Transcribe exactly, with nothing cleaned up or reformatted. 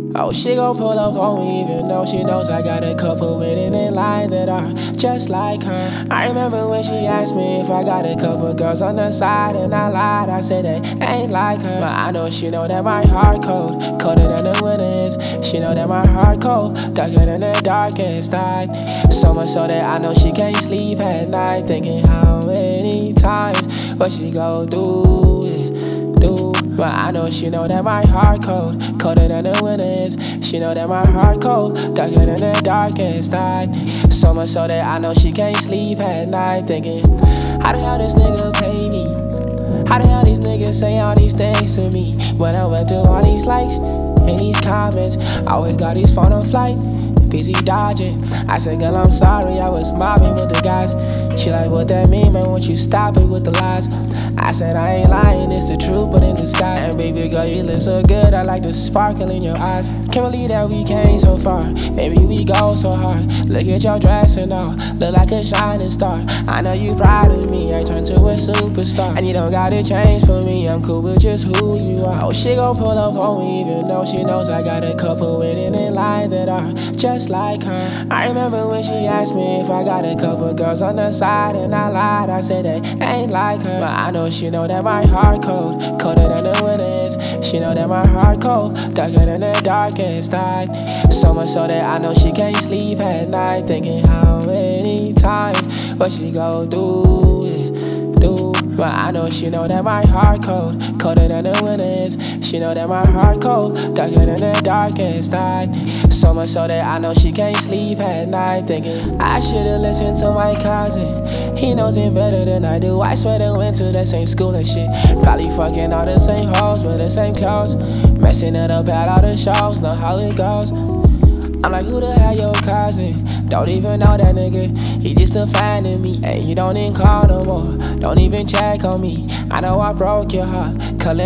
Oh, she gon' pull up on me even though she knows I got a couple women in line that are just like her. I remember when she asked me if I got a couple girls on the side, and I lied, I said they ain't like her. But I know she know that my heart cold, colder than the winter is. She know that my heart cold, darker than the darkest night. So much so that I know she can't sleep at night, thinking how many times what she go through it, do. But I know she know that my heart cold, colder than the winter is. She know that my heart cold, darker than the darkest night. So much so that I know she can't sleep at night, thinking, how the hell this nigga pay me? How the hell these niggas say all these things to me? When I went through all these likes and these comments, I always got these phone on flight, busy dodging. I said, girl, I'm sorry, I was mobbing with the guys. She like, what that mean, man, won't you stop it with the lies? I said, I ain't lying, it's the truth, but in disguise. And baby girl, you look so good, I like the sparkle in your eyes. Can't believe that we came so far, baby, we go so hard. Look at your dress and all, look like a shining star. I know you proud of me, I turned to a superstar. And you don't gotta change for me, I'm cool with just who you are. Oh, she gon' pull up on me even though she knows I got a couple women in line that are just like her. I remember when she asked me if I got a couple girls on the side, and I lied, I said they ain't like her. But I know she know that my heart cold, colder than the winter is. She know that my heart cold, darker than the darkest night. So much so that I know she can't sleep at night, thinking how many times what she go through it, do. But I know she know that my heart cold, colder than the winter is. She know that my heart cold, darker than the darkest night. So much so that I know she can't sleep at night, thinking I should've listened to my cousin. He knows it better than I do. I swear they went to the same school and shit. Probably fucking all the same hoes with the same clothes, messing it up at all the shows. Know how it goes. I'm like, who the hell your cousin? Don't even know that nigga, he just a fan of me. And you don't even call no more, don't even check on me. I know I broke your heart, collect